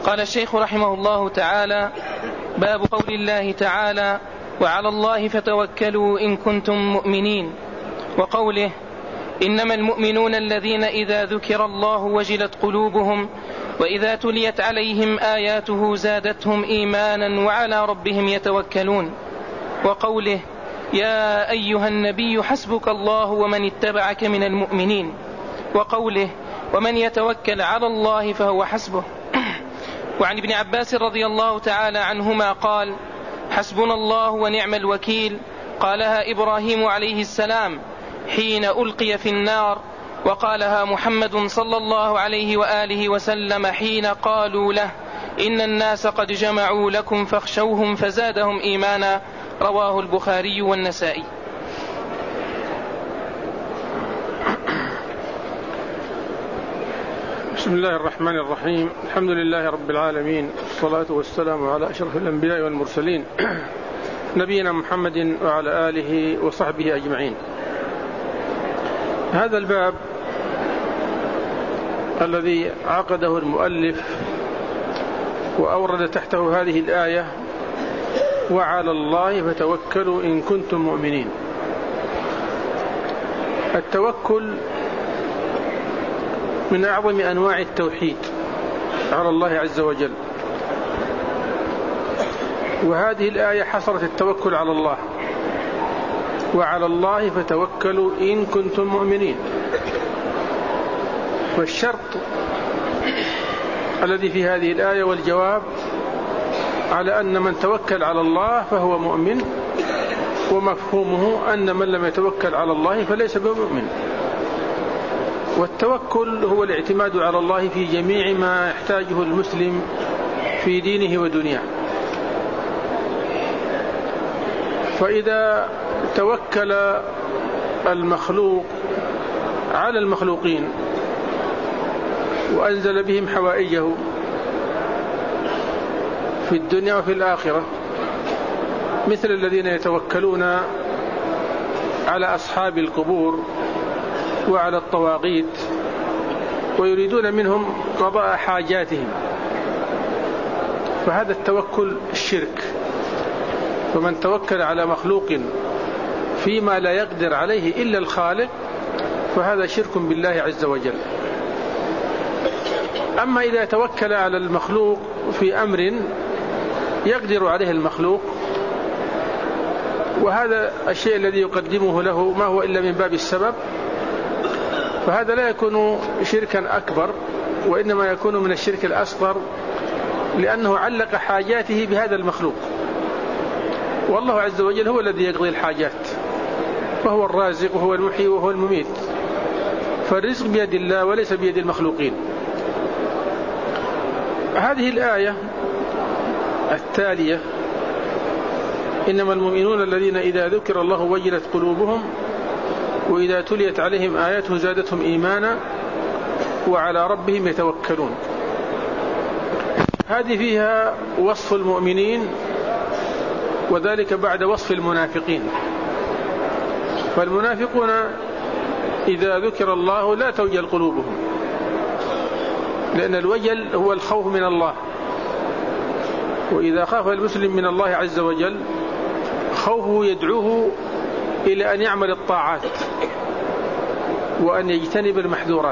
قال الشيخ رحمه الله تعالى: باب قول الله تعالى: وعلى الله فتوكلوا إن كنتم مؤمنين، وقوله: إنما المؤمنون الذين إذا ذكر الله وجلت قلوبهم وإذا تليت عليهم آياته زادتهم إيمانا وعلى ربهم يتوكلون، وقوله: يا أيها النبي حسبك الله ومن اتبعك من المؤمنين، وقوله: ومن يتوكل على الله فهو حسبه. وعن ابن عباس رضي الله تعالى عنهما قال: حسبنا الله ونعم الوكيل، قالها إبراهيم عليه السلام حين ألقي في النار، وقالها محمد صلى الله عليه وآله وسلم حين قالوا له: إن الناس قد جمعوا لكم فاخشوهم فزادهم إيمانا. رواه البخاري والنسائي. بسم الله الرحمن الرحيم. الحمد لله رب العالمين، والصلاة والسلام على أشرف الأنبياء والمرسلين نبينا محمد وعلى آله وصحبه أجمعين. هذا الباب الذي عقده المؤلف وأورد تحته هذه الآية: وعلى الله فتوكلوا إن كنتم مؤمنين. التوكل من أعظم أنواع التوحيد على الله عز وجل، وهذه الآية حصرت التوكل على الله: وعلى الله فتوكلوا إن كنتم مؤمنين. والشرط الذي في هذه الآية والجواب على أن من توكل على الله فهو مؤمن، ومفهومه أن من لم يتوكل على الله فليس بمؤمن. والتوكل هو الاعتماد على الله في جميع ما يحتاجه المسلم في دينه ودنياه. فإذا توكل المخلوق على المخلوقين وأنزل بهم حوائجه في الدنيا وفي الآخرة، مثل الذين يتوكلون على أصحاب القبور وعلى الطواغيت ويريدون منهم قضاء حاجاتهم، فهذا التوكل الشرك. فمن توكل على مخلوق فيما لا يقدر عليه إلا الخالق فهذا شرك بالله عز وجل. أما إذا توكل على المخلوق في أمر يقدر عليه المخلوق، وهذا الشيء الذي يقدمه له ما هو إلا من باب السبب، فهذا لا يكون شركا أكبر، وإنما يكون من الشرك الأصغر، لأنه علق حاجاته بهذا المخلوق، والله عز وجل هو الذي يقضي الحاجات، وهو الرازق وهو المحيي وهو المميت، فالرزق بيد الله وليس بيد المخلوقين. هذه الآية التالية: إنما المؤمنون الذين إذا ذكر الله وجلت قلوبهم وإذا تليت عليهم آياته زادتهم إيمانا وعلى ربهم يتوكلون. هذه فيها وصف المؤمنين، وذلك بعد وصف المنافقين. فالمنافقون إذا ذكر الله لا توجل قلوبهم، لأن الوجل هو الخوف من الله، وإذا خاف المسلم من الله عز وجل خوفه يدعوه إلى أن يعمل الطاعات وأن يجتنب المحذورات.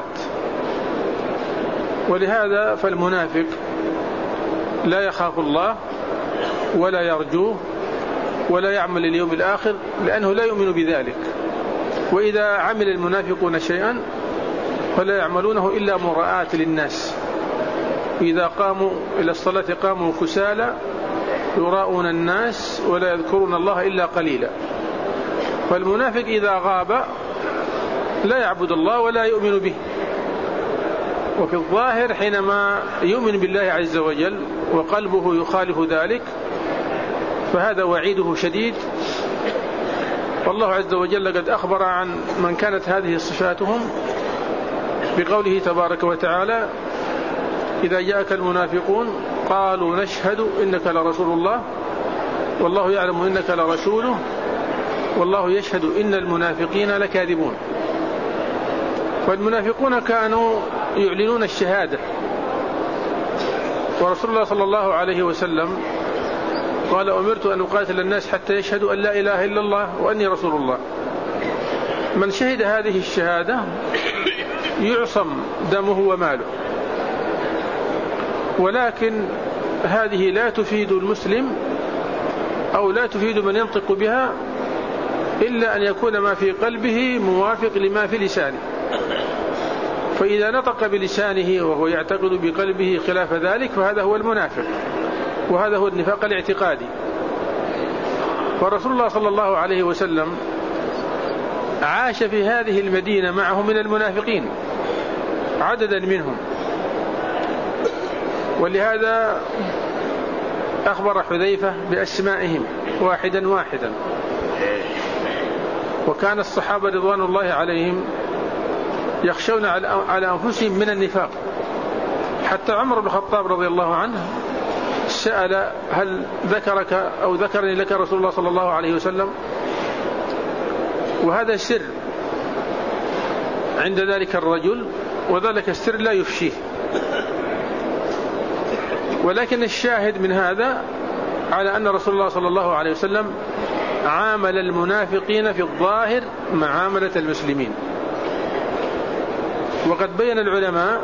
ولهذا فالمنافق لا يخاف الله ولا يرجوه ولا يعمل اليوم الآخر، لأنه لا يؤمن بذلك. وإذا عمل المنافقون شيئا فلا يعملونه إلا مراءة للناس. إذا قاموا إلى الصلاة قاموا كسالى يراءون الناس ولا يذكرون الله إلا قليلا. فالمنافق إذا غاب لا يعبد الله ولا يؤمن به. وفي الظاهر حينما يؤمن بالله عز وجل وقلبه يخالف ذلك فهذا وعيده شديد. والله عز وجل قد أخبر عن من كانت هذه صفاتهم بقوله تبارك وتعالى: إذا جاءك المنافقون قالوا نشهد إنك لرسول الله والله يعلم إنك لرسوله والله يشهد إن المنافقين لكاذبون. والمنافقون كانوا يعلنون الشهادة ورسول الله صلى الله عليه وسلم قال أمرت أن أقاتل الناس حتى يشهدوا أن لا إله إلا الله وأني رسول الله. من شهد هذه الشهادة يعصم دمه وماله، ولكن هذه لا تفيد المسلم أو لا تفيد من ينطق بها إلا أن يكون ما في قلبه موافق لما في لسانه. فإذا نطق بلسانه وهو يعتقد بقلبه خلاف ذلك فهذا هو المنافق، وهذا هو النفاق الاعتقادي. فرسول الله صلى الله عليه وسلم عاش في هذه المدينة معه من المنافقين عددا منهم، ولهذا أخبر حذيفة بأسمائهم واحدا واحدا. وكان الصحابة رضوان الله عليهم يخشون على أنفسهم من النفاق، حتى عمر بن الخطاب رضي الله عنه سأل هل ذكرك أو ذكرني لك رسول الله صلى الله عليه وسلم؟ وهذا سر عند ذلك الرجل، وذلك السر لا يفشيه. ولكن الشاهد من هذا على أن رسول الله صلى الله عليه وسلم عامل المنافقين في الظاهر معاملة المسلمين. وقد بين العلماء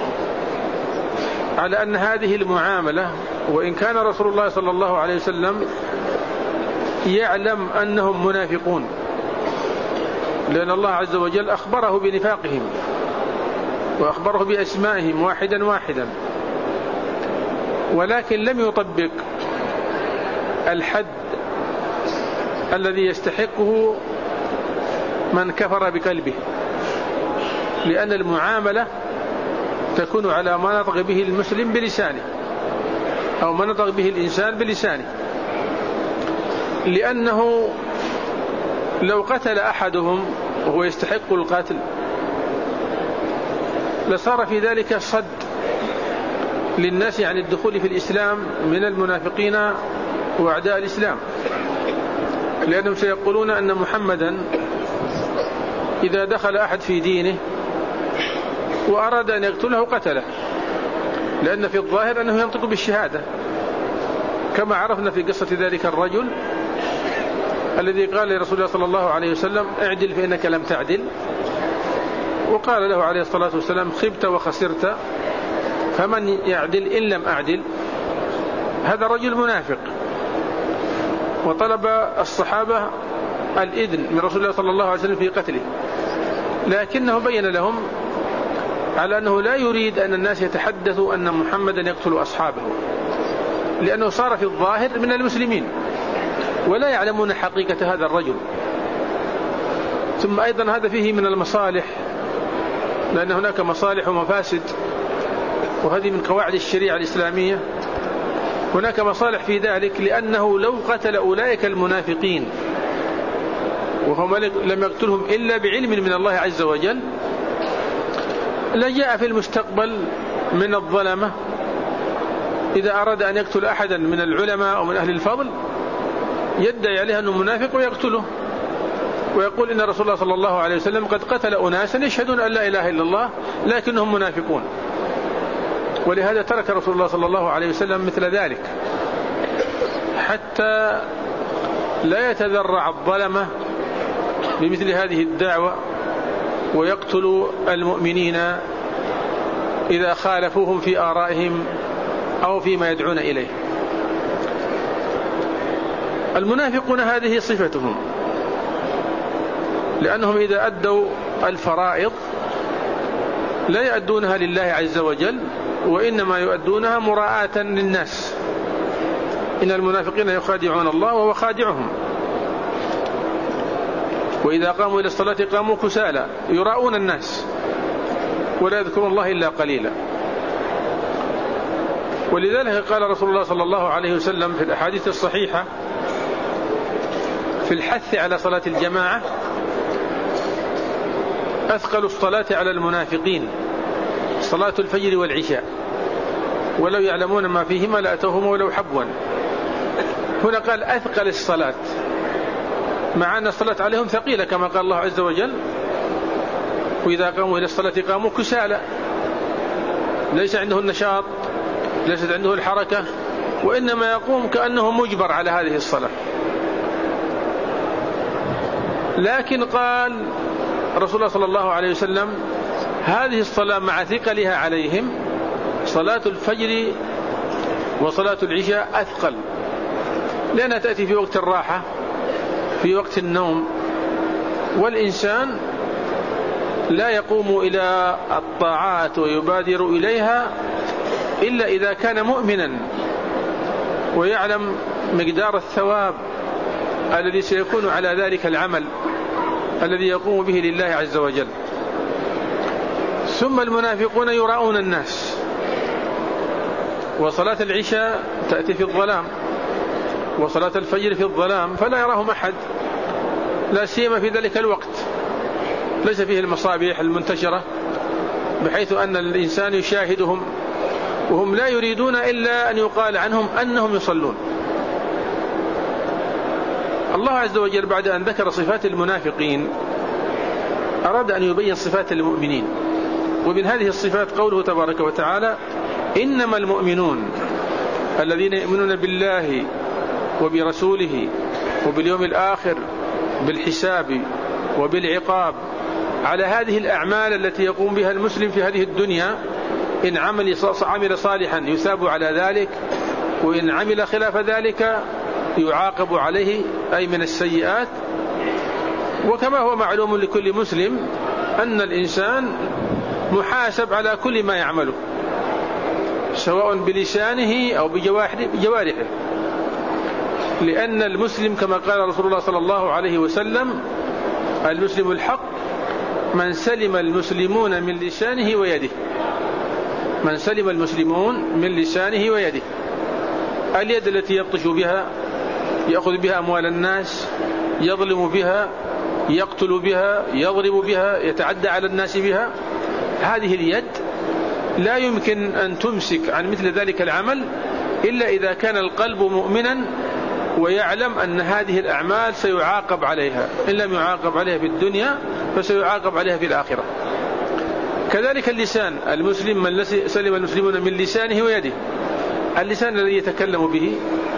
على أن هذه المعاملة، وإن كان رسول الله صلى الله عليه وسلم يعلم أنهم منافقون، لأن الله عز وجل أخبره بنفاقهم وأخبره بأسمائهم واحدا واحدا، ولكن لم يطبق الحد الذي يستحقه من كفر بقلبه، لأن المعاملة تكون على ما نطق به المسلم بلسانه أو ما نطق به الإنسان بلسانه. لأنه لو قتل أحدهم وهو يستحق القتل لصار في ذلك صد للناس عن الدخول في الإسلام من المنافقين وأعداء الإسلام، لأنهم سيقولون أن محمدا إذا دخل أحد في دينه وأراد أن يقتله قتله، لأن في الظاهر أنه ينطق بالشهادة، كما عرفنا في قصة ذلك الرجل الذي قال لرسول الله صلى الله عليه وسلم اعدل فإنك لم تعدل، وقال له عليه الصلاة والسلام خبت وخسرت فمن يعدل إن لم أعدل. هذا رجل منافق، وطلب الصحابة الإذن من رسول الله صلى الله عليه وسلم في قتله، لكنه بين لهم على أنه لا يريد أن الناس يتحدثوا أن محمدا يقتل أصحابه، لأنه صار في الظاهر من المسلمين ولا يعلمون حقيقة هذا الرجل. ثم أيضا هذا فيه من المصالح، لأن هناك مصالح ومفاسد، وهذه من قواعد الشريعة الإسلامية. هناك مصالح في ذلك، لأنه لو قتل أولئك المنافقين وهم لم يقتلهم إلا بعلم من الله عز وجل لجاء في المستقبل من الظلمة إذا أراد أن يقتل أحدا من العلماء أو من أهل الفضل يدعي عليه أنه منافق ويقتله، ويقول إن رسول الله صلى الله عليه وسلم قد قتل أناسا يشهدون أن لا إله إلا الله لكنهم منافقون. ولهذا ترك رسول الله صلى الله عليه وسلم مثل ذلك حتى لا يتذرع الظلمة بمثل هذه الدعوة ويقتل المؤمنين إذا خالفوهم في آرائهم أو فيما يدعون إليه. المنافقون هذه صفتهم، لأنهم إذا أدوا الفرائض لا يؤدونها لله عز وجل، وإنما يؤدونها مراءة للناس. إن المنافقين يخادعون الله وهو خادعهم، وإذا قاموا إلى الصلاة قاموا كسالى يراؤون الناس ولا يذكرون الله إلا قليلا. ولذلك قال رسول الله صلى الله عليه وسلم في الأحاديث الصحيحة في الحث على صلاة الجماعة أثقل الصلاة على المنافقين صلاة الفجر والعشاء، ولو يعلمون ما فيهما لأتوهما ولو حبوا. هنا قال أثقل الصلاة، مع أن الصلاة عليهم ثقيلة كما قال الله عز وجل وإذا قاموا إلى الصلاة قاموا كسالى، ليس عندهم نشاط ليست عنده الحركة، وإنما يقوم كأنه مجبر على هذه الصلاة. لكن قال رسول الله صلى الله عليه وسلم هذه الصلاة مع ثقلها عليهم صلاة الفجر وصلاة العشاء أثقل، لأنها تأتي في وقت الراحة، في وقت النوم، والإنسان لا يقوم إلى الطاعات ويبادر إليها إلا إذا كان مؤمنا ويعلم مقدار الثواب الذي سيكون على ذلك العمل الذي يقوم به لله عز وجل. ثم المنافقون يراؤون الناس، وصلاة العشاء تأتي في الظلام، وصلاة الفجر في الظلام، فلا يراهم أحد، لا سيما في ذلك الوقت ليس فيه المصابيح المنتشرة بحيث أن الإنسان يشاهدهم، وهم لا يريدون إلا أن يقال عنهم أنهم يصلون. الله عز وجل بعد أن ذكر صفات المنافقين أراد أن يبين صفات المؤمنين، ومن هذه الصفات قوله تبارك وتعالى إنما المؤمنون الذين يؤمنون بالله وبرسوله وباليوم الآخر بالحساب وبالعقاب على هذه الأعمال التي يقوم بها المسلم في هذه الدنيا. إن عمل صالحا يثاب على ذلك، وإن عمل خلاف ذلك يعاقب عليه أي من السيئات. وكما هو معلوم لكل مسلم أن الإنسان محاسب على كل ما يعمله سواء بلسانه أو بجوارحه، لأن المسلم كما قال رسول الله صلى الله عليه وسلم المسلم الحق من سلم المسلمون من لسانه ويده، من سلم المسلمون من لسانه ويده. اليد التي يبطش بها، يأخذ بها أموال الناس، يظلم بها، يقتل بها، يضرب بها، يتعدى على الناس بها، هذه اليد لا يمكن أن تمسك عن مثل ذلك العمل إلا إذا كان القلب مؤمنا ويعلم أن هذه الأعمال سيعاقب عليها، إن لم يعاقب عليها في الدنيا فسيعاقب عليها في الآخرة. كذلك اللسان، المسلم من سلم المسلمون من لسانه ويده، اللسان الذي يتكلم به،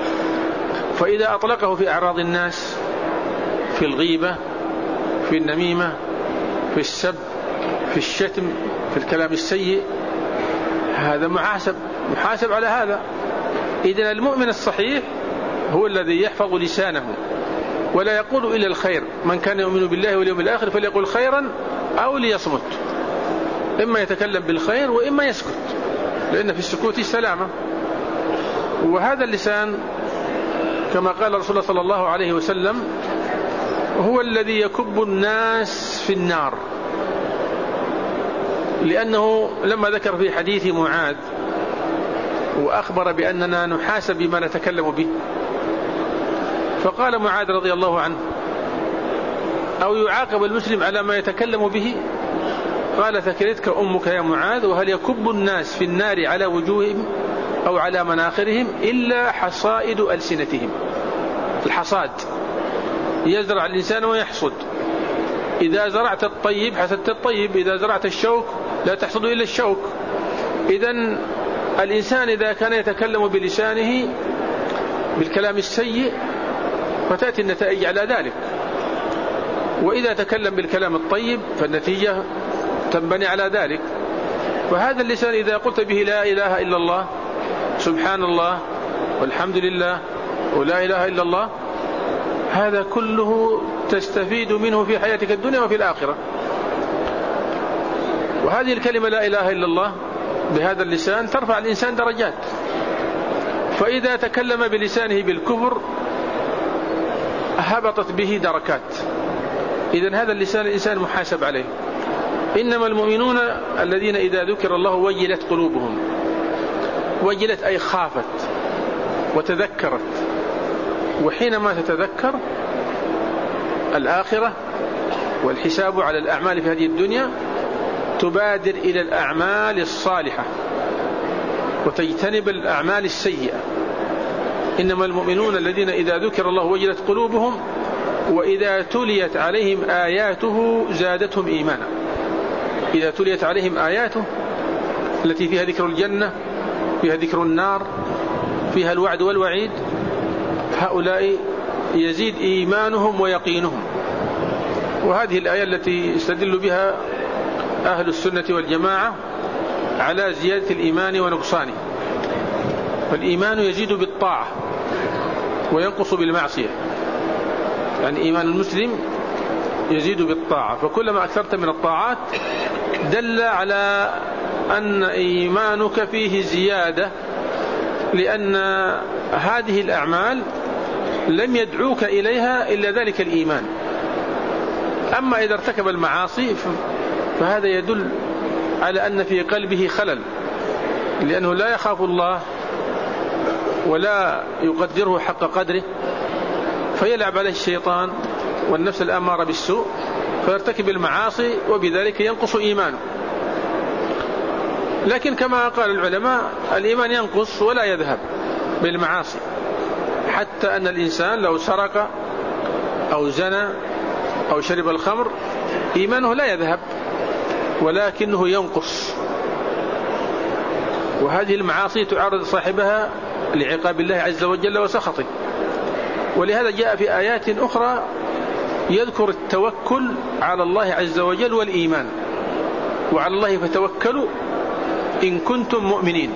فإذا أطلقه في أعراض الناس، في الغيبة، في النميمة، في السب، في الشتم، في الكلام السيء، هذا محاسب على هذا. إذن المؤمن الصحيح هو الذي يحفظ لسانه ولا يقول إلا الخير. من كان يؤمن بالله واليوم الآخر فليقول خيرا أو ليصمت، إما يتكلم بالخير وإما يسكت، لأن في السكوت سلامة. وهذا اللسان كما قال رسول الله صلى الله عليه وسلم هو الذي يكب الناس في النار، لأنه لما ذكر في حديث معاذ وأخبر بأننا نحاسب بما نتكلم به، فقال معاذ رضي الله عنه أو يعاقب المسلم على ما يتكلم به؟ قال ثكلتك أمك يا معاذ، وهل يكب الناس في النار على وجوههم أو على مناخرهم إلا حصائد ألسنتهم. الحصاد يزرع الإنسان ويحصد، إذا زرعت الطيب حصدت الطيب، إذا زرعت الشوك لا تحصد إلا الشوك. إذن الإنسان إذا كان يتكلم بلسانه بالكلام السيء فتأتي النتائج على ذلك، وإذا تكلم بالكلام الطيب فالنتيجة تنبني على ذلك. وهذا اللسان إذا قلت به لا إله إلا الله، سبحان الله، والحمد لله، ولا إله إلا الله، هذا كله تستفيد منه في حياتك الدنيا وفي الآخرة. وهذه الكلمة لا إله إلا الله بهذا اللسان ترفع الإنسان درجات. فإذا تكلم بلسانه بالكفر هبطت به دركات. إذن هذا اللسان الإنسان محاسب عليه. إنما المؤمنون الذين إذا ذكر الله وجلت قلوبهم، وجلت أي خافت وتذكرت، وحينما تتذكر الآخرة والحساب على الأعمال في هذه الدنيا تبادر إلى الأعمال الصالحة وتجتنب الأعمال السيئة. إنما المؤمنون الذين إذا ذكر الله وجلت قلوبهم وإذا تليت عليهم آياته زادتهم إيمانا. إذا تليت عليهم آياته التي فيها ذكر الجنة، فيها ذكر النار، فيها الوعد والوعيد، هؤلاء يزيد إيمانهم ويقينهم. وهذه الآية التي يستدل بها أهل السنة والجماعة على زيادة الإيمان ونقصانه. فالإيمان يزيد بالطاعة وينقص بالمعصية، يعني إيمان المسلم يزيد بالطاعة، فكلما أكثرت من الطاعات دل على أن إيمانك فيه زيادة، لأن هذه الأعمال لم يدعوك إليها إلا ذلك الإيمان. أما إذا ارتكب المعاصي فهذا يدل على أن في قلبه خلل، لأنه لا يخاف الله ولا يقدره حق قدره، فيلعب عليه الشيطان والنفس الأمارة بالسوء فيرتكب المعاصي، وبذلك ينقص إيمانه. لكن كما قال العلماء الإيمان ينقص ولا يذهب بالمعاصي، حتى أن الإنسان لو سرق أو زنى أو شرب الخمر إيمانه لا يذهب ولكنه ينقص. وهذه المعاصي تعرض صاحبها لعقاب الله عز وجل وسخطه. ولهذا جاء في آيات أخرى يذكر التوكل على الله عز وجل والإيمان: وعلى الله فتوكلوا إن كنتم مؤمنين.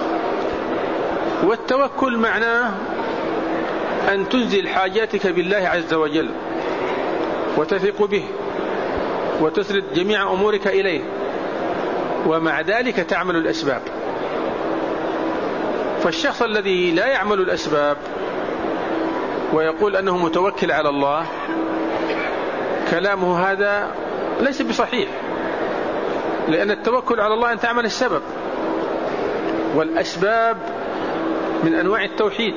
والتوكل معناه أن تنزل حاجاتك بالله عز وجل وتثق به وتسرد جميع أمورك إليه، ومع ذلك تعمل الأسباب. فالشخص الذي لا يعمل الأسباب ويقول أنه متوكل على الله كلامه هذا ليس بصحيح، لأن التوكل على الله أن تعمل السبب، والأسباب من أنواع التوحيد.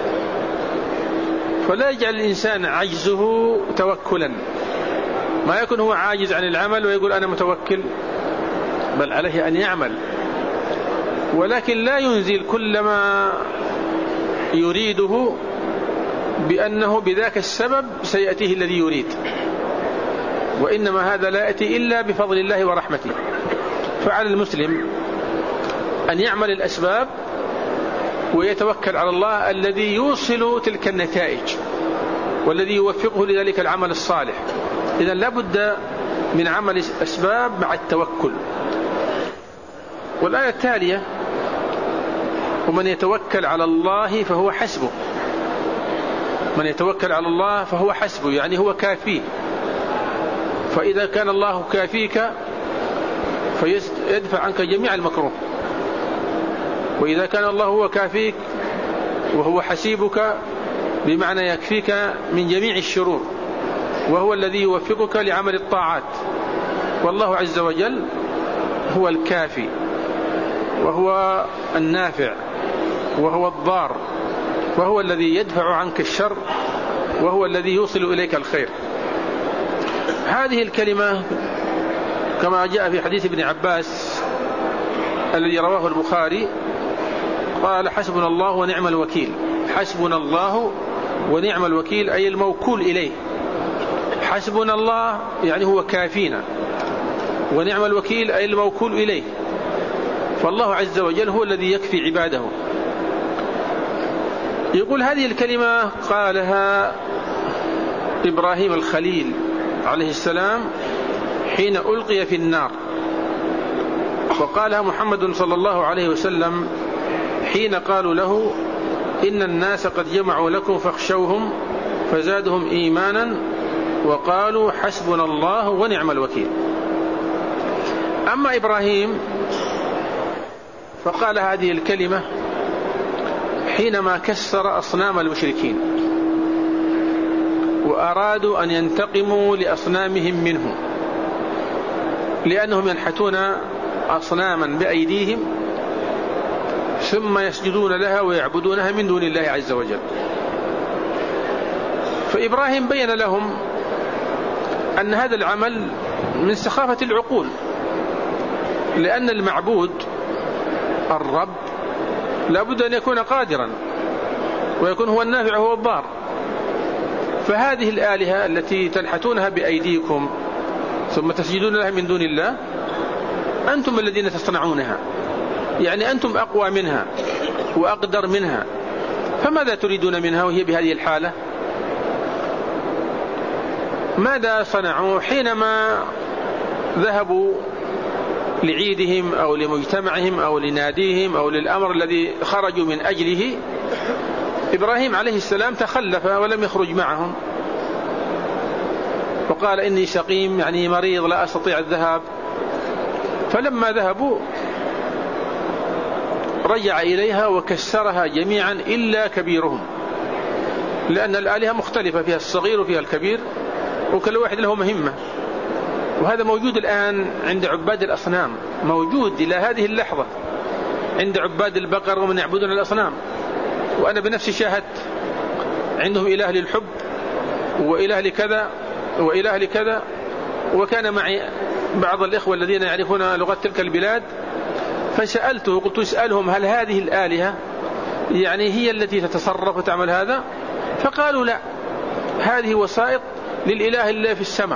فلا يجعل الإنسان عجزه توكلا، ما يكون هو عاجز عن العمل ويقول أنا متوكل، بل عليه أن يعمل، ولكن لا ينزل كل ما يريده بأنه بذاك السبب سيأتيه الذي يريد، وإنما هذا لا يأتي إلا بفضل الله ورحمته. فعلى المسلم أن يعمل الأسباب ويتوكل على الله الذي يوصل تلك النتائج والذي يوفقه لذلك العمل الصالح. إذن لا بد من عمل أسباب مع التوكل. والآية التالية: ومن يتوكل على الله فهو حسبه. من يتوكل على الله فهو حسبه، يعني هو كافيه. فإذا كان الله كافيك فيدفع عنك جميع المكروه، وإذا كان الله هو كافيك وهو حسيبك بمعنى يكفيك من جميع الشرور، وهو الذي يوفقك لعمل الطاعات. والله عز وجل هو الكافي وهو النافع وهو الضار، وهو الذي يدفع عنك الشر، وهو الذي يوصل إليك الخير. هذه الكلمة كما جاء في حديث ابن عباس الذي رواه البخاري قال: حسبنا الله ونعم الوكيل. حسبنا الله ونعم الوكيل أي الموكول إليه. حسبنا الله يعني هو كافينا، ونعم الوكيل أي الموكول إليه. فالله عز وجل هو الذي يكفي عباده. يقول هذه الكلمة قالها إبراهيم الخليل عليه السلام حين ألقي في النار، وقالها محمد صلى الله عليه وسلم حين قالوا له: إن الناس قد جمعوا لكم فاخشوهم، فزادهم إيمانا وقالوا حسبنا الله ونعم الوكيل. أما إبراهيم فقال هذه الكلمة حينما كسر أصنام المشركين وأرادوا أن ينتقموا لأصنامهم منه، لأنهم ينحتون أصناما بأيديهم ثم يسجدون لها ويعبدونها من دون الله عز وجل. فإبراهيم بين لهم أن هذا العمل من سخافة العقول، لأن المعبود الرب لابد أن يكون قادرا ويكون هو النافع هو الضار. فهذه الآلهة التي تنحتونها بأيديكم ثم تسجدون لها من دون الله أنتم الذين تصنعونها، يعني أنتم أقوى منها وأقدر منها، فماذا تريدون منها وهي بهذه الحالة؟ ماذا صنعوا حينما ذهبوا لعيدهم أو لمجتمعهم أو لناديهم أو للأمر الذي خرجوا من أجله؟ إبراهيم عليه السلام تخلف ولم يخرج معهم، وقال إني سقيم، يعني مريض لا أستطيع الذهاب. فلما ذهبوا رجع إليها وكسرها جميعا إلا كبيرهم، لأن الآلهة مختلفة، فيها الصغير وفيها الكبير، وكل واحد له مهمة. وهذا موجود الآن عند عباد الأصنام، موجود إلى هذه اللحظة عند عباد البقر ومن يعبدون الأصنام. وأنا بنفسي شاهدت عندهم إله للحب وإله لكذا وإله لكذا. وكان معي بعض الإخوة الذين يعرفون لغة تلك البلاد، فسألته قلت اسألهم هل هذه الآلهة يعني هي التي تتصرف وتعمل هذا؟ فقالوا لا، هذه وسائط للإله اللي في السماء.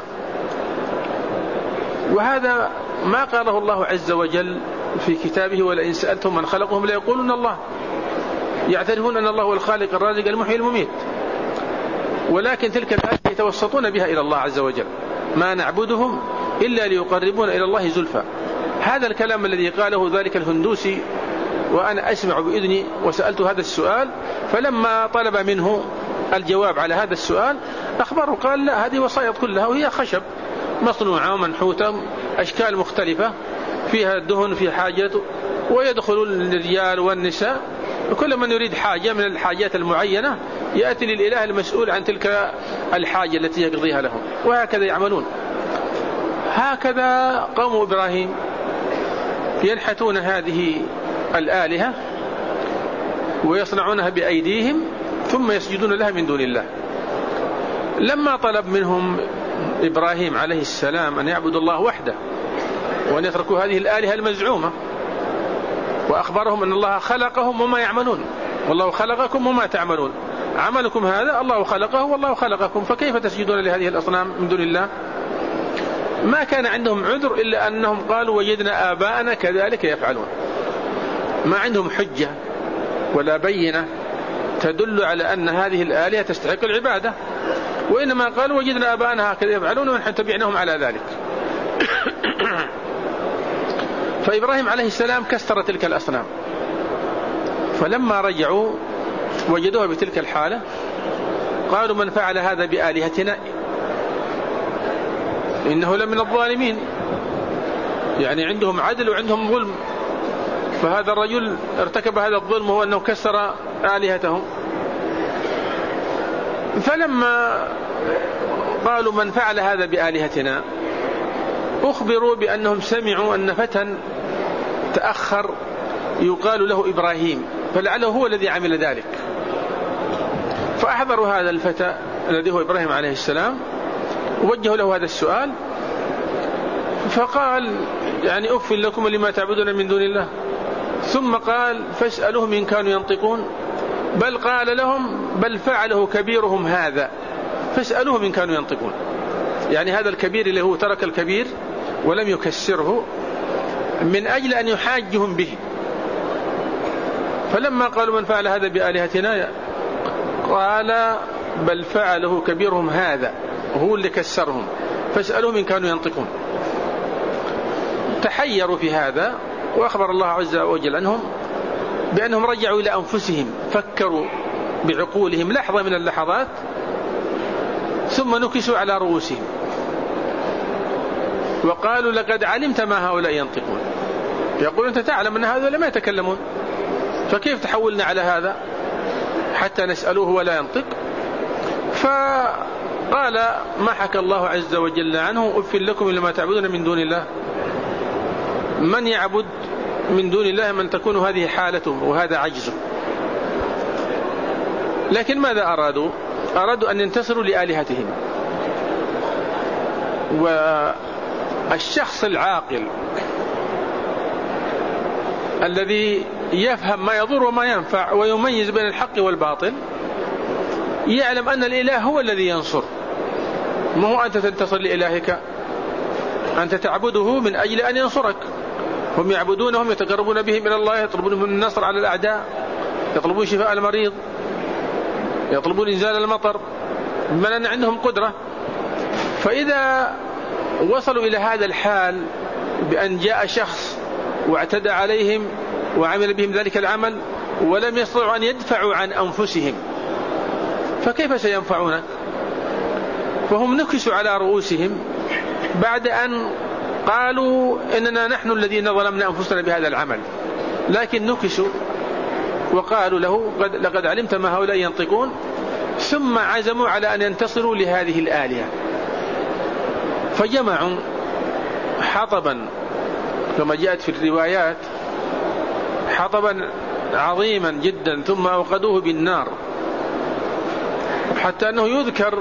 وهذا ما قاله الله عز وجل في كتابه: ولئن سألتهم من خلقهم ليقولون الله. يعترفون أن الله هو الخالق الرازق المحيي المميت، ولكن تلك الآية يتوسطون بها إلى الله عز وجل: ما نعبدهم إلا ليقربون إلى الله زلفى. هذا الكلام الذي قاله ذلك الهندوسي وأنا أسمع بإذني، وسألت هذا السؤال، فلما طلب منه الجواب على هذا السؤال أخبره قال: لا، هذه وسائط كلها، وهي خشب مصنوعة ومنحوتة أشكال مختلفة، فيها دهن في حاجة، ويدخل الرجال والنساء، وكل من يريد حاجة من الحاجات المعينة يأتي للإله المسؤول عن تلك الحاجة التي يقضيها لهم، وهكذا يعملون. هكذا قوم إبراهيم ينحتون هذه الآلهة ويصنعونها بأيديهم ثم يسجدون لها من دون الله. لما طلب منهم إبراهيم عليه السلام أن يعبدوا الله وحده وأن يتركوا هذه الآلهة المزعومة، وأخبرهم أن الله خلقهم وما يعملون: والله خلقكم وما تعملون، عملكم هذا الله خلقه والله خلقكم، فكيف تسجدون لهذه الأصنام من دون الله؟ ما كان عندهم عذر إلا أنهم قالوا: وجدنا آباءنا كذلك يفعلون. ما عندهم حجة ولا بينة تدل على أن هذه الآلهة تستحق العبادة، وإنما قالوا: وجدنا آباءنا هكذا يفعلون ونحن تبعناهم على ذلك. فإبراهيم عليه السلام كسر تلك الأصنام، فلما رجعوا وجدوها بتلك الحالة قالوا: من فعل هذا بآلهتنا إنه لمن الظالمين. يعني عندهم عدل وعندهم ظلم، فهذا الرجل ارتكب هذا الظلم وهو أنه كسر آلهتهم. فلما قالوا: من فعل هذا بآلهتنا، أخبروا بأنهم سمعوا أن فتى تأخر يقال له إبراهيم، فلعله هو الذي عمل ذلك. فأحضروا هذا الفتى الذي هو إبراهيم عليه السلام، ووجهوا له هذا السؤال، فقال: يعني أف لكم لما تعبدون من دون الله. ثم قال: فاسألوهم إن كانوا ينطقون. بل قال لهم: بل فعله كبيرهم هذا فاسألوهم إن كانوا ينطقون. يعني هذا الكبير اللي هو ترك الكبير ولم يكسره من أجل أن يحاجهم به. فلما قالوا: من فعل هذا بآلهتنا، قال: بل فعله كبيرهم هذا، هو اللي كسرهم، فاسألوهم إن كانوا ينطقون. تحيروا في هذا، وأخبر الله عز وجل عنهم بأنهم رجعوا إلى أنفسهم، فكروا بعقولهم لحظة من اللحظات، ثم نكسوا على رؤوسهم وقالوا: لقد علمت ما هؤلاء ينطقون. يقول: أنت تعلم أن هؤلاء ما يتكلمون، فكيف تحولنا على هذا حتى نسألوه ولا ينطق؟ فقال ما حكى الله عز وجل عنه: أف لكم لما تعبدون من دون الله. من يعبد من دون الله من تكون هذه حالته وهذا عجزه. لكن ماذا أرادوا؟ أرادوا أن ينتصروا لآلهتهم. والشخص العاقل الذي يفهم ما يضر وما ينفع ويميز بين الحق والباطل يعلم أن الإله هو الذي ينصر، ما هو أنت تنتصر لإلهك، أنت تعبده من أجل أن ينصرك. هم يعبدونهم يتقربون بهم إلى الله، يطلبون من النصر على الأعداء، يطلبون شفاء المريض، يطلبون إنزال المطر، بمعنى أن عندهم قدرة. فإذا وصلوا إلى هذا الحال بأن جاء شخص واعتدى عليهم وعمل بهم ذلك العمل ولم يستطيعوا أن يدفعوا عن أنفسهم، فكيف سينفعونك؟ فهم نكسوا على رؤوسهم بعد أن قالوا إننا نحن الذين ظلمنا أنفسنا بهذا العمل، لكن نكسوا وقالوا له لقد علمت ما هؤلاء ينطقون، ثم عزموا على أن ينتصروا لهذه الآلهة، فجمعوا حطبا كما جاءت في الروايات، حطبا عظيما جدا، ثم أوقدوه بالنار، حتى أنه يذكر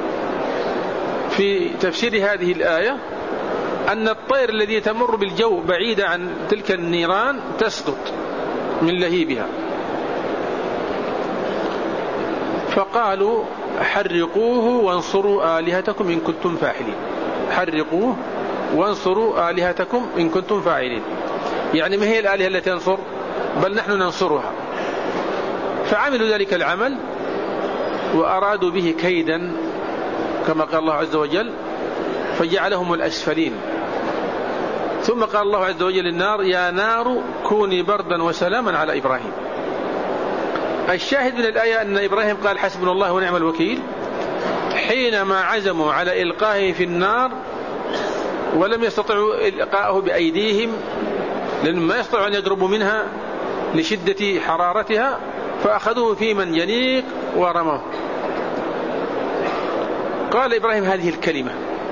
في تفسير هذه الآية أن الطير الذي تمر بالجو بعيد عن تلك النيران تسقط من لهيبها. فقالوا حرقوه وانصروا آلهتكم إن كنتم فاعلين. حرقوه وانصروا آلهتكم إن كنتم فاعلين، يعني ما هي الآلهة التي تنصر؟ بل نحن ننصرها. فعملوا ذلك العمل وأرادوا به كيدا كما قال الله عز وجل فجعلهم الأسفلين. ثم قال الله عز وجل للنار يا نار كوني بردا وسلاما على إبراهيم. الشاهد من الآية أن إبراهيم قال حسبنا الله ونعم الوكيل حينما عزموا على إلقائه في النار، ولم يستطيعوا إلقاءه بأيديهم لأن ما يستطيعوا أن يقربوا منها لشدة حرارتها، فأخذوه في منجنيق ورموه. قال إبراهيم هذه الكلمة،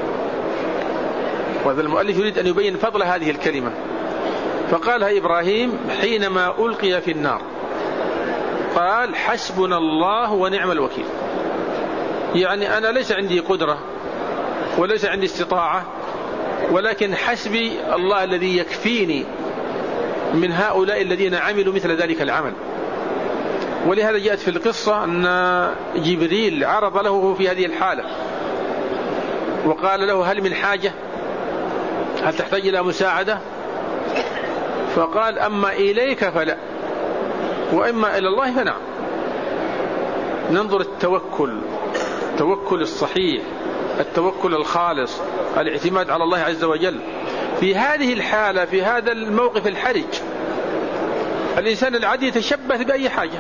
وهذا المؤلف يريد أن يبين فضل هذه الكلمة، فقالها إبراهيم حينما ألقي في النار، قال حسبنا الله ونعم الوكيل. يعني أنا ليس عندي قدرة وليس عندي استطاعة، ولكن حسبي الله الذي يكفيني من هؤلاء الذين عملوا مثل ذلك العمل. ولهذا جاءت في القصة أن جبريل عرض له في هذه الحالة وقال له هل من حاجة؟ هل تحتاج إلى مساعدة؟ فقال أما إليك فلا، وإما إلى الله فنعم. ننظر التوكل الصحيح، التوكل الخالص، الاعتماد على الله عز وجل في هذه الحالة، في هذا الموقف الحرج. الإنسان العادي يتشبث بأي حاجة.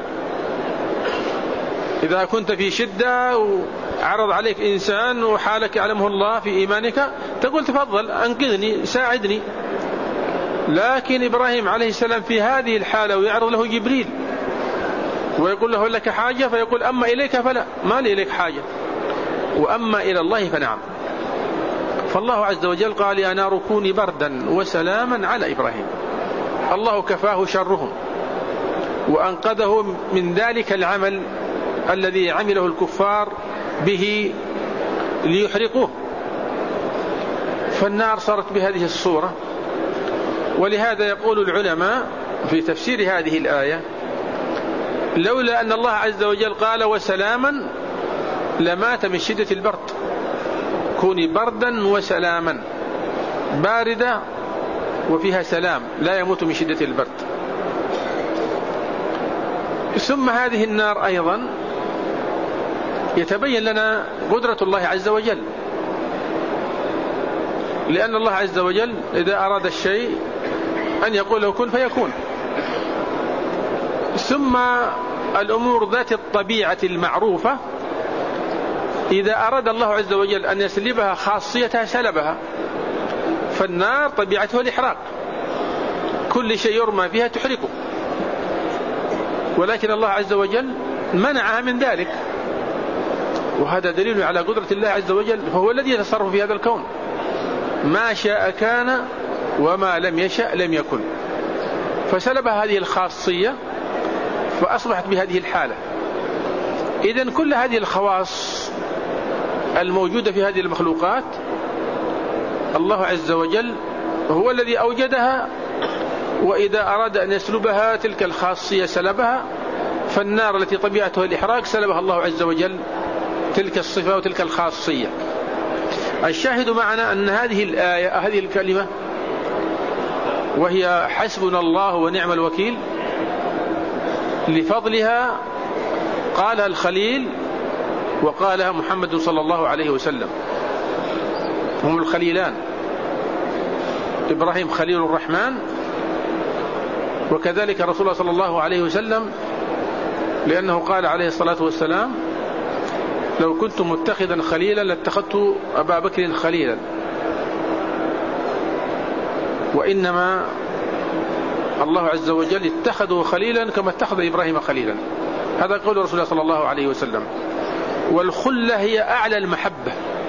إذا كنت في شدة وعرض عليك إنسان وحالك يعلمه الله في إيمانك تقول تفضل أنقذني ساعدني. لكن إبراهيم عليه السلام في هذه الحالة ويعرض له جبريل ويقول له لك حاجة، فيقول أما إليك فلا، ما لي إليك حاجة، وأما إلى الله فنعم. فالله عز وجل قال يا نار كوني بردا وسلاما على إبراهيم. الله كفاه شرهم وأنقذه من ذلك العمل الذي عمله الكفار به ليحرقوه. فالنار صارت بهذه الصورة. ولهذا يقول العلماء في تفسير هذه الآية لولا أن الله عز وجل قال وسلاما لمات من شدة البرد. كوني بردا وسلاما، باردة وفيها سلام، لا يموت من شدة البرد. ثم هذه النار أيضا يتبين لنا قدرة الله عز وجل، لأن الله عز وجل إذا أراد الشيء أن يقول له كن فيكون. ثم الأمور ذات الطبيعة المعروفة إذا أراد الله عز وجل أن يسلبها خاصيتها سلبها. فالنار طبيعتها الإحراق، كل شيء يرمى فيها تحرقه، ولكن الله عز وجل منعها من ذلك. وهذا دليل على قدرة الله عز وجل، فهو الذي يتصرف في هذا الكون، ما شاء كان وما لم يشأ لم يكن. فسلب هذه الخاصية فأصبحت بهذه الحالة. إذن كل هذه الخواص الموجودة في هذه المخلوقات الله عز وجل هو الذي أوجدها، وإذا أراد أن يسلبها تلك الخاصية سلبها. فالنار التي طبيعتها الإحراق سلبها الله عز وجل تلك الصفة وتلك الخاصية. الشاهد معنا أن هذه الآية، هذه الكلمة وهي حسبنا الله ونعم الوكيل، لفضلها قالها الخليل وقالها محمد صلى الله عليه وسلم، هم الخليلان، إبراهيم خليل الرحمن، وكذلك رسول الله صلى الله عليه وسلم، لأنه قال عليه الصلاة والسلام: لو كنت متخذا خليلا لاتخذت أبا بكر خليلا، وإنما الله عز وجل اتخذه خليلا كما اتخذ إبراهيم خليلا. هذا قول رسول الله صلى الله عليه وسلم. والخلة هي أعلى المحبة،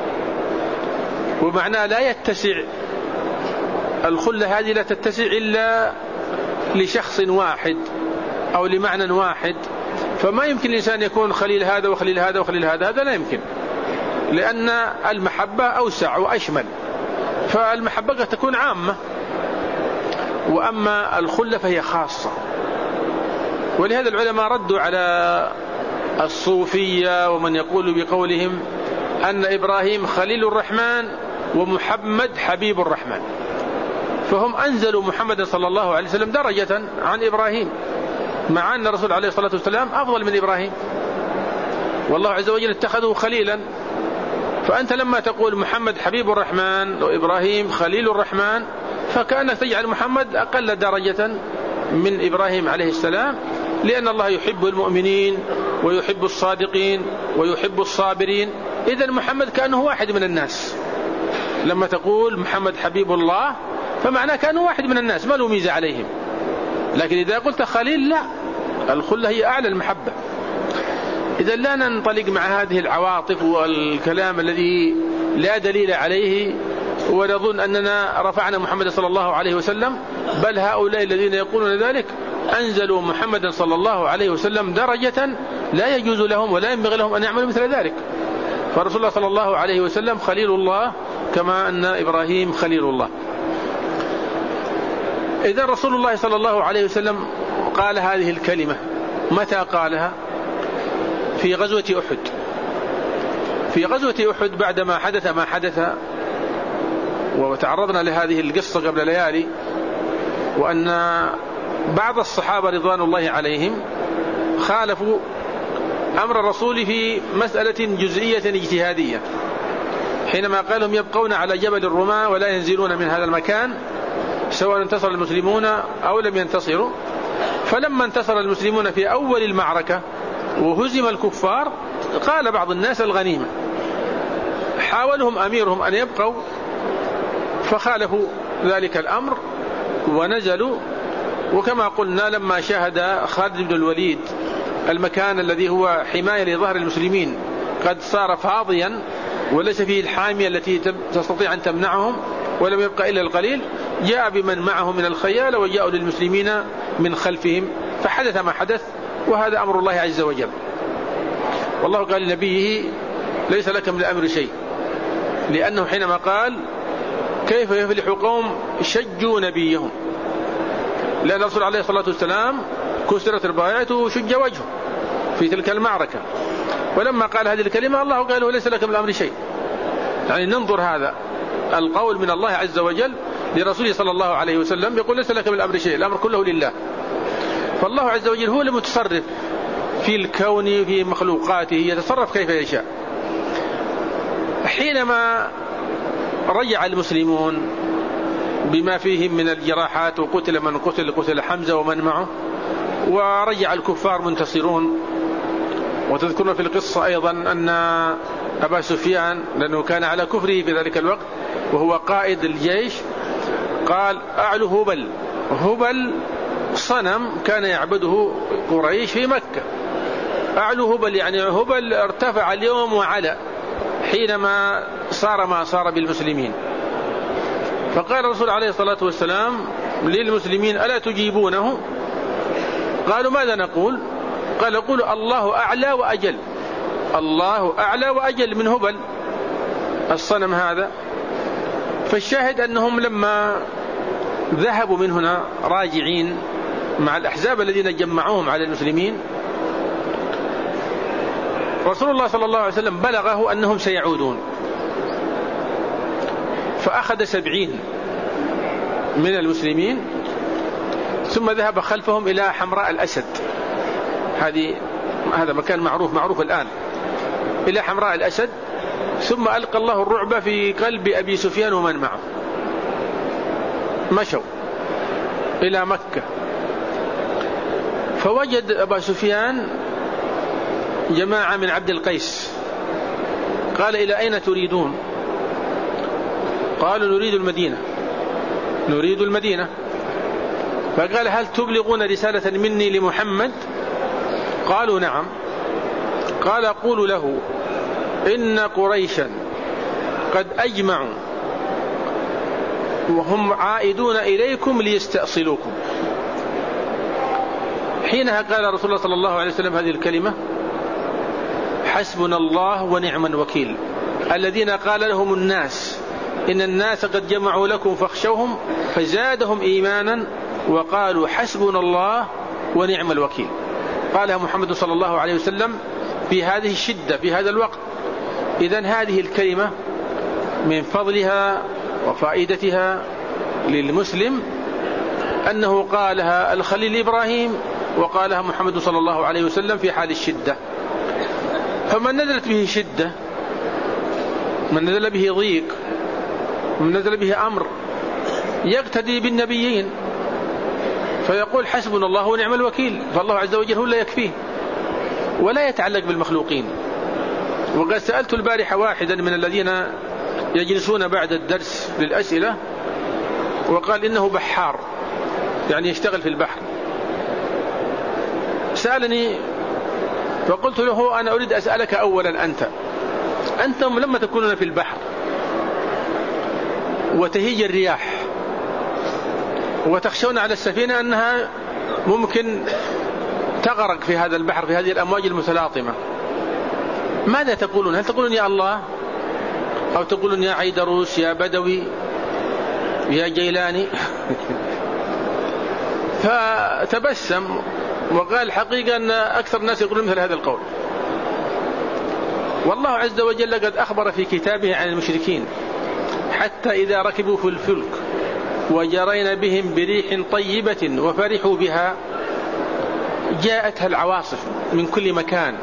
ومعناه لا يتسع، الخلة هذه لا تتسع إلا لشخص واحد أو لمعنى واحد، فما يمكن الإنسان يكون خليل هذا وخليل هذا وخليل هذا، هذا لا يمكن، لأن المحبة أوسع وأشمل، فالمحبة قد تكون عامة، وأما الخلة فهي خاصة. ولهذا العلماء ردوا على الصوفية ومن يقول بقولهم أن إبراهيم خليل الرحمن ومحمد حبيب الرحمن، فهم أنزلوا محمد صلى الله عليه وسلم درجة عن إبراهيم، مع أن الرسول عليه الصلاة والسلام أفضل من إبراهيم، والله عز وجل اتخذه خليلا. فأنت لما تقول محمد حبيب الرحمن وإبراهيم خليل الرحمن، فكأنك تجعل محمد أقل درجة من إبراهيم عليه السلام، لأن الله يحب المؤمنين ويحب الصادقين ويحب الصابرين. إذن محمد كأنه واحد من الناس، لما تقول محمد حبيب الله فمعناه كأنه واحد من الناس، ما له ميزة عليهم. لكن إذا قلت خليل لا، الخلة هي أعلى المحبة. إذا لا ننطلق مع هذه العواطف والكلام الذي لا دليل عليه ونظن أننا رفعنا محمد صلى الله عليه وسلم، بل هؤلاء الذين يقولون ذلك أنزلوا محمد صلى الله عليه وسلم درجة لا يجوز لهم ولا ينبغي لهم أن يعملوا مثل ذلك. فرسول الله صلى الله عليه وسلم خليل الله كما أن إبراهيم خليل الله. إذا رسول الله صلى الله عليه وسلم قال هذه الكلمة، متى قالها؟ في غزوة أحد. في غزوة أحد بعدما حدث ما حدث، وتعرضنا لهذه القصة قبل ليالي، وأن بعض الصحابة رضوان الله عليهم خالفوا أمر الرسول في مسألة جزئية اجتهادية، حينما قالهم يبقون على جبل الرماة ولا ينزلون من هذا المكان سواء انتصر المسلمون أو لم ينتصروا. فلما انتصر المسلمون في أول المعركة وهزم الكفار، قال بعض الناس الغنيمة، حاولهم أميرهم أن يبقوا فخالفوا ذلك الأمر ونزلوا. وكما قلنا لما شاهد خالد بن الوليد المكان الذي هو حماية لظهر المسلمين قد صار فاضيا وليس فيه الحامية التي تستطيع أن تمنعهم ولم يبقى إلا القليل، جاء بمن معه من الخيال وجاءوا للمسلمين من خلفهم، فحدث ما حدث، وهذا أمر الله عز وجل. والله قال لنبيه: ليس لك من الأمر شيء، لأنه حينما قال: كيف يفلح قوم شجوا نبيهم، لأن الرسول عليه الصلاة والسلام كسرت ربايته وشج وجهه في تلك المعركة، ولما قال هذه الكلمة الله قال له: ليس لك من الأمر شيء. يعني ننظر هذا القول من الله عز وجل لرسوله صلى الله عليه وسلم، يقول: ليس لك من الأمر شيء، الأمر كله لله. فالله عز وجل هو المتصرف في الكون في مخلوقاته، يتصرف كيف يشاء. حينما رجع المسلمون بما فيهم من الجراحات، وقتل من قتل حمزة ومن معه، ورجع الكفار منتصرون. وتذكرون في القصة أيضا أن أبا سفيان، لأنه كان على كفره في ذلك الوقت وهو قائد الجيش، قال: أعلو هبل. هبل صنم كان يعبده قريش في مكة، أعلو هبل يعني هبل ارتفع اليوم وعلى حينما صار ما صار بالمسلمين. فقال الرسول عليه الصلاة والسلام للمسلمين: ألا تجيبونه؟ قالوا: ماذا نقول؟ قال: قولوا الله أعلى وأجل، الله أعلى وأجل من هبل الصنم هذا. فالشاهد أنهم لما ذهبوا من هنا راجعين مع الأحزاب الذين جمعوهم على المسلمين، رسول الله صلى الله عليه وسلم بلغه أنهم سيعودون، فأخذ 70 من المسلمين ثم ذهب خلفهم إلى حمراء الأسد، هذا مكان معروف الآن، إلى حمراء الأسد. ثم ألقى الله الرعب في قلب أبي سفيان ومن معه، مشوا إلى مكة. فوجد أبا سفيان جماعة من عبد القيس، قال: إلى أين تريدون؟ قالوا: نريد المدينة. فقال: هل تبلغون رسالة مني لمحمد؟ قالوا: نعم. قال: قولوا له إن قريشا قد أجمعوا وهم عائدون إليكم ليستأصلوكم. حينها قال رسول الله صلى الله عليه وسلم هذه الكلمة: حسبنا الله ونعم الوكيل. الذين قال لهم الناس إن الناس قد جمعوا لكم فاخشوهم فزادهم إيمانا وقالوا حسبنا الله ونعم الوكيل. قالها محمد صلى الله عليه وسلم في هذه الشدة في هذا الوقت. إذن هذه الكلمة من فضلها وفائدتها للمسلم أنه قالها الخليل إبراهيم وقالها محمد صلى الله عليه وسلم في حال الشدة. فمن نزلت به شدة، من نزل به ضيق، من نزل به أمر، يقتدي بالنبيين فيقول حسبنا الله ونعم الوكيل، فالله عز وجل هو لا يكفيه ولا يتعلق بالمخلوقين. وقد سألت البارحة واحدا من الذين يجلسون بعد الدرس للأسئلة وقال إنه بحار، يعني يشتغل في البحر. سألني فقلت له: أنا أريد أسألك أولا، أنتم لما تكونون في البحر وتهيج الرياح وتخشون على السفينة أنها ممكن تغرق في هذا البحر في هذه الأمواج المتلاطمة، ماذا تقولون؟ هل تقولون يا الله، أو تقولون يا عيدروس، يا بدوي، يا جيلاني؟ فتبسم وقال: حقيقة أن أكثر الناس يقولون مثل هذا القول. والله عز وجل قد أخبر في كتابه عن المشركين: حتى إذا ركبوا في الفلك وجرين بهم بريح طيبة وفرحوا بها جاءتها العواصف من كل مكان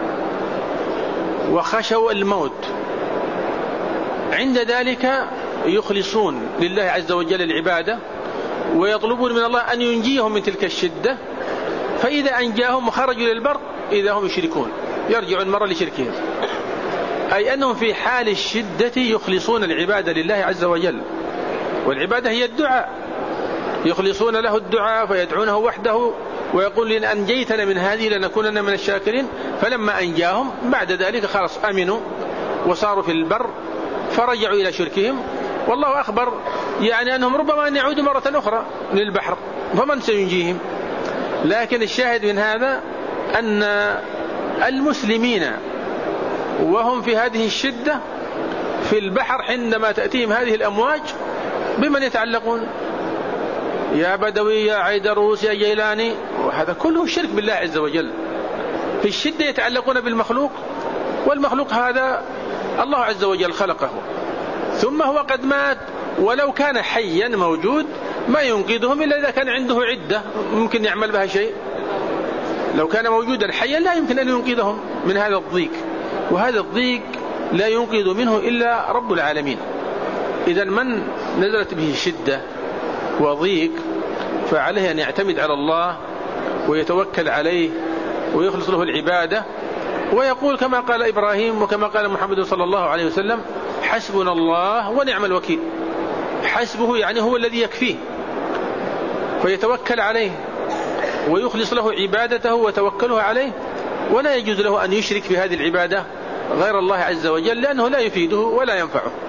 وخشوا الموت، عند ذلك يخلصون لله عز وجل العبادة ويطلبون من الله أن ينجيهم من تلك الشدة، فإذا أنجاهم وخرجوا للبر إذا هم يشركون، يرجعون مرة لشركهم. أي أنهم في حال الشدة يخلصون العبادة لله عز وجل، والعبادة هي الدعاء، يخلصون له الدعاء فيدعونه وحده ويقول: إن أنجيتنا من هذه لنكونن من الشاكرين. فلما أنجاهم بعد ذلك خلاص أمنوا وصاروا في البر فرجعوا إلى شركهم. والله أخبر يعني أنهم ربما أن يعودوا مرة أخرى للبحر، فمن سينجيهم؟ لكن الشاهد من هذا أن المسلمين وهم في هذه الشدة في البحر عندما تأتيهم هذه الأمواج بمن يتعلقون؟ يا بدوي، يا عيدروس، يا جيلاني، وهذا كله شرك بالله عز وجل. في الشدة يتعلقون بالمخلوق، والمخلوق هذا الله عز وجل خلقه، ثم هو قد مات، ولو كان حيا موجود ما ينقذهم إلا إذا كان عنده عدة ممكن يعمل بها شيء. لو كان موجودا حيا لا يمكن أن ينقذهم من هذا الضيق، وهذا الضيق لا ينقذ منه إلا رب العالمين. إذا من نزلت به شدة وضيق فعليه أن يعتمد على الله ويتوكل عليه ويخلص له العبادة، ويقول كما قال إبراهيم وكما قال محمد صلى الله عليه وسلم: حسبنا الله ونعم الوكيل. حسبه يعني هو الذي يكفيه، فيتوكل عليه ويخلص له عبادته وتوكله عليه، ولا يجوز له أن يشرك في هذه العبادة غير الله عز وجل، لأنه لا يفيده ولا ينفعه.